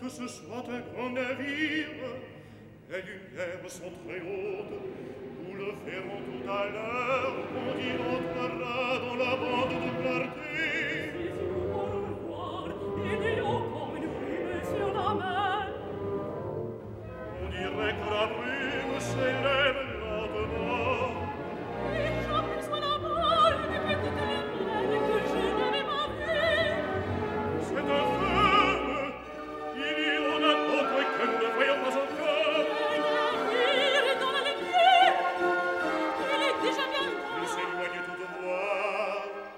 que ce soit un grand navire. Les lumières sont très hautes, nous le verrons tout à l'heure, quand il entrera dans la bande de clarté. Si nous allons voir, il y a comme une brume sur la mer. On dirait que la brume s'élève lentement. Et j'aperçois la balle des petites lumières que je n'avais pas vues. C'est un feu, il y en a d'autres que nous ne voyons pas encore. Le navire est dans la lumière. Il est déjà bien loin. Il s'éloigne tout droit.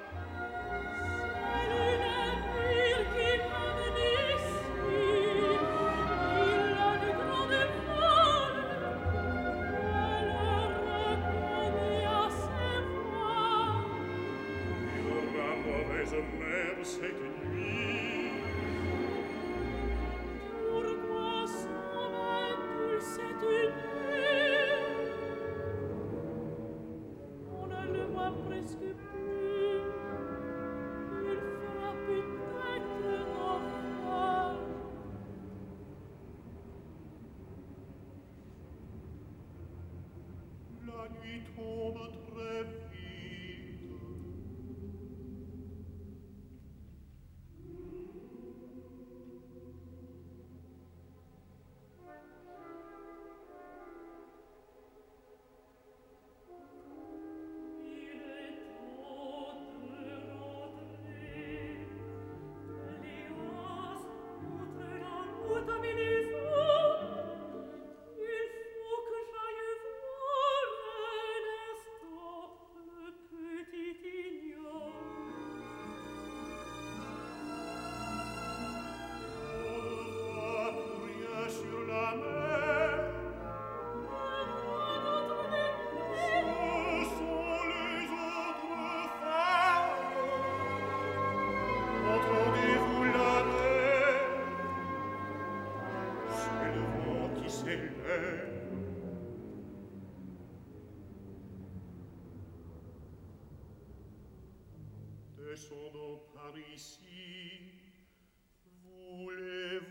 C'est le navire qui m'amène ici. Il a de grandes voiles. Elle reconnaît à ses voix. Il aura mauvaise mer cette nuit. Pourquoi s'en va-t-il cette nuit? On ne le voit presque plus. Il fera peut-être naufrage. La nuit tombe très vite. Il est temps de rentrer. Léas, montre la route à mes maisons. Il faut que j'aille voir un instant le petit ignore. On ne voit plus rien sur la mer. Ce sont les autres femmes. Entendez-vous la mer? C'est le vent qui s'élève. Descendons par ici. Voulez-vous